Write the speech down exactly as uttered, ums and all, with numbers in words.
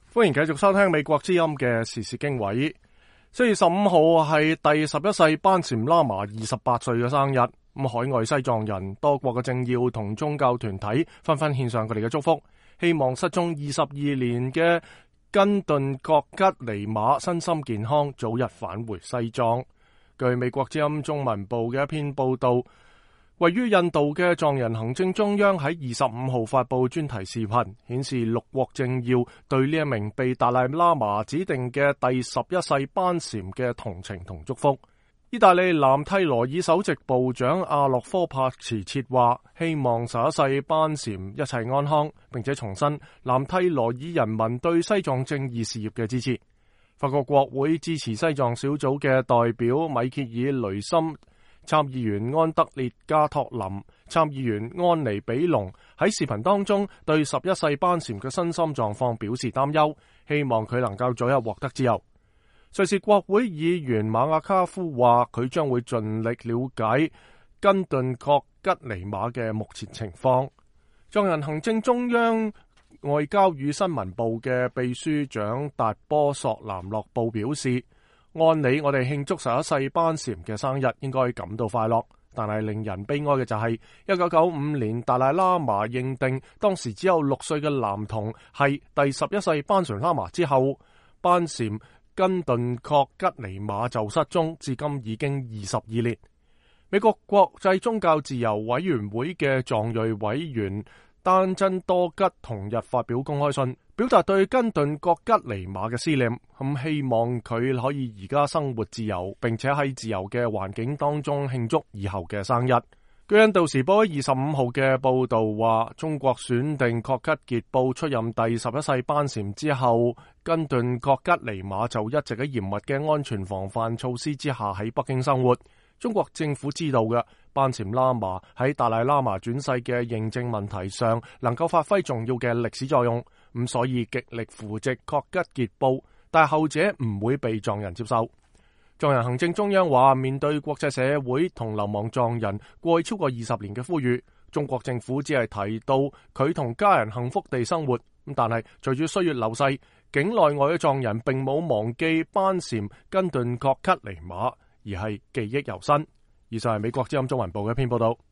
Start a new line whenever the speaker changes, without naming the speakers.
歡迎繼續收聽美國之音嘅時事經緯。四月十五號係第十一世班禪喇嘛二十八歲嘅生日。咁海外西藏人、多國嘅政要同宗教團體紛紛獻上佢哋嘅祝福，希望失蹤二十二年嘅根頓覺吉尼瑪身心健康，早日返回西藏。據美國之音中文部嘅一篇報道，位於印度嘅藏人行政中央喺二十五號發布專題視頻，顯示六國政要對呢一名被達賴喇嘛指定嘅第十一世班禪嘅同情同祝福。意大利南蒂羅爾首席部長阿洛科帕茨切話，希望十一世班禪一切安康，並且重申南蒂羅爾人民對西藏正義事業嘅支持。法國國會支持西藏小組嘅代表米歇爾雷森、參議員安德烈加托林、參議員安妮比隆喺視頻當中對十一世班禪嘅身心狀況表示擔憂，希望佢能夠早日獲得自由。瑞士國會議員馬亞卡夫話，佢將會盡力了解根頓覺吉尼瑪嘅目前情況。藏人行政中央外交與新聞部嘅秘書長達波索南洛布表示，按理我哋慶祝十一世班禪嘅生日應該感到快樂，但係令人悲哀嘅就係一九九五年達賴喇嘛認定當時只有六歲嘅男童係第十一世班禪喇嘛之後，班禪根頓覺吉尼瑪就失蹤，至今已經二十二年。美國國際宗教自由委員會嘅藏裔委員丹真多吉同日發表公開信，表達對根頓覺吉尼瑪嘅思念，咁希望佢可以而家生活自由，並且喺自由嘅環境當中慶祝以後嘅生日。據印度時報喺二十五號嘅報道話，中國選定覺吉傑布出任第十一世班禪之後，根頓覺吉尼瑪就一直喺嚴密嘅安全防範措施之下喺北京生活。中國政府知道嘅班禪喇嘛喺達賴喇嘛轉世嘅認證問題上能夠發揮重要嘅歷史作用，咁所以極力扶植覺吉傑布，但係後者唔會被藏人接受。藏人行政中央話，面對國際社會同流亡藏人過去超過二十年嘅呼籲，中國政府只係提到佢同家人幸福地生活，但係隨住歲月流逝，境內外嘅藏人並冇忘記班禪根頓覺吉尼瑪，而係記憶猶新。以上係美國之音中文部嘅一篇報道。